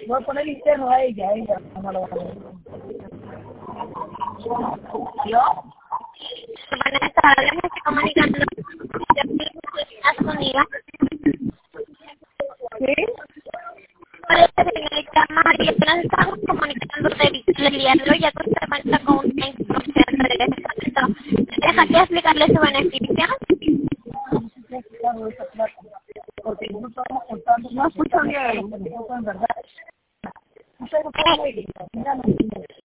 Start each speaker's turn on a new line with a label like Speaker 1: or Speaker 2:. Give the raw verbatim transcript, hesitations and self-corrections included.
Speaker 1: Voy a poner interno a ella, a ella, no lo va a poner. ¿Yo?
Speaker 2: Vanessa, ahora me estoy comunicando de Estados Unidos.
Speaker 1: ¿Sí?
Speaker 2: Hola, señorita María, nos estamos comunicando de Victoria, ya que usted cuenta con una instrucción de descuento. ¿Deja que explicarle su beneficio?
Speaker 1: Porque no estamos contando, no escucho bien, en verdad. No sé,